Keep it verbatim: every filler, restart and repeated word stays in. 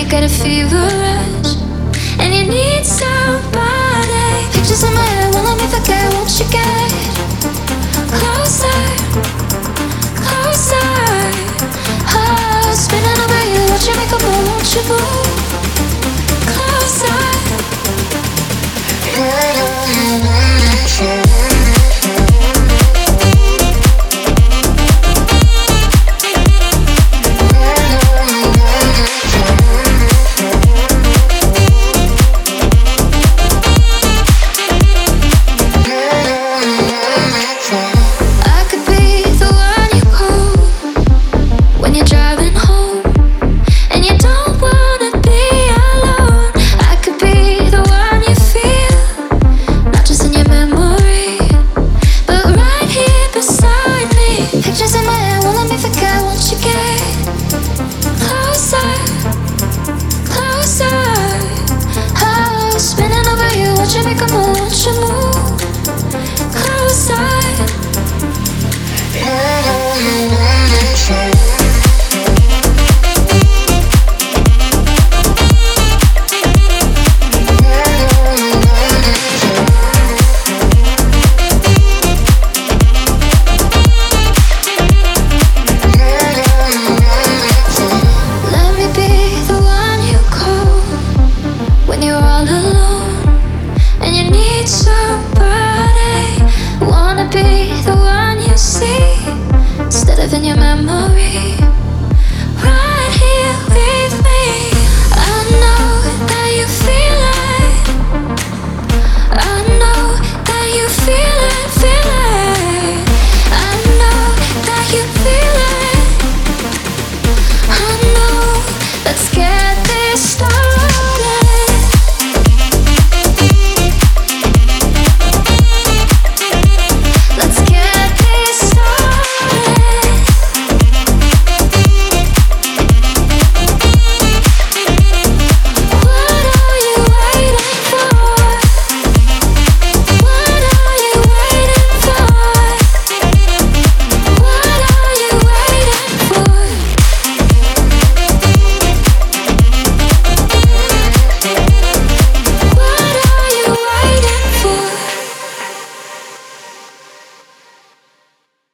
you got a fever rush and you need somebody. Pictures in my head won't let me forget. Won't you get closer, closer? Oh, spinning over you, watch you make a move. Won't you move closer?